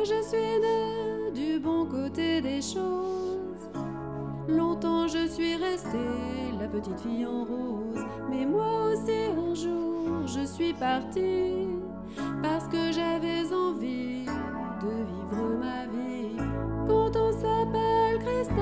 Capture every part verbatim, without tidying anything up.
je suis née du bon côté des choses. Longtemps je suis restée la petite fille en rose. Mais moi aussi un jour je suis partie, parce que j'avais envie de vivre ma vie. Quand on s'appelle Cristal,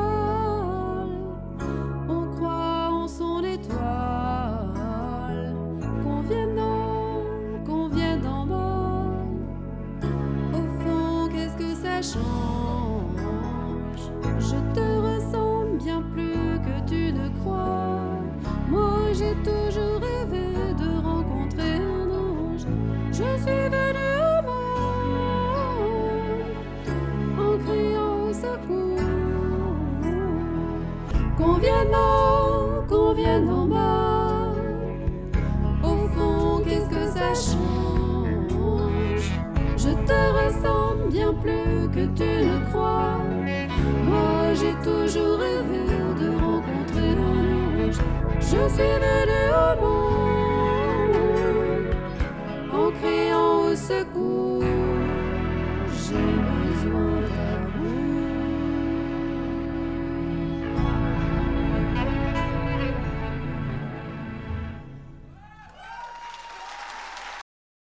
on croit en son étoile. Qu'on vienne d'en, qu'on vienne d'en bas, au fond qu'est-ce que ça change? Je te ressemble bien plus que tu ne crois. Moi j'ai toujours rêvé de rencontrer un ange. Je suis venue au monde en criant au secours. Qu'on vienne d'en, qu'on vienne d'en bas, au fond qu'est-ce que ça change? Je te ressemble bien plus que tu ne crois. Moi j'ai toujours rêvé de rencontrer un ange. Je suis venue au monde en criant au secours.